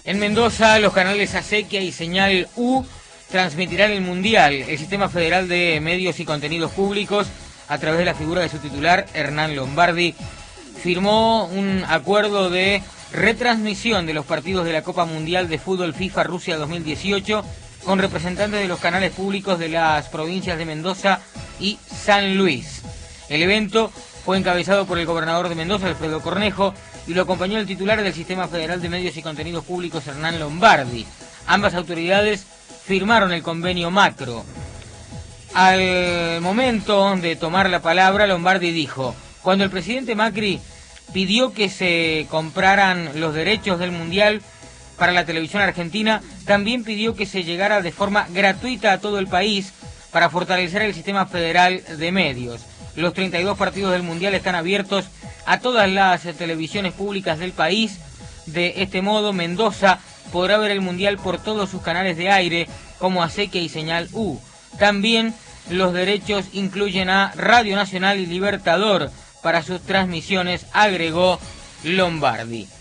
En Mendoza, los canales Acequia y Señal U transmitirán el Mundial. El Sistema Federal de Medios y Contenidos Públicos, a través de la figura de su titular, Hernán Lombardi, firmó un acuerdo de retransmisión de los partidos de la Copa Mundial de Fútbol FIFA Rusia 2018 con representantes de los canales públicos de las provincias de Mendoza y San Luis. El evento fue encabezado por el gobernador de Mendoza, Alfredo Cornejo, y lo acompañó el titular del Sistema Federal de Medios y Contenidos Públicos, Hernán Lombardi. Ambas autoridades firmaron el convenio macro. Al momento de tomar la palabra, Lombardi dijo: cuando el presidente Macri pidió que se compraran los derechos del Mundial para la televisión argentina, también pidió que se llegara de forma gratuita a todo el país para fortalecer el sistema federal de medios. Los 32 partidos del Mundial están abiertos a todas las televisiones públicas del país. De este modo, Mendoza podrá ver el Mundial por todos sus canales de aire, como Acequia y Señal U. También los derechos incluyen a Radio Nacional y Libertador para sus transmisiones, agregó Lombardi.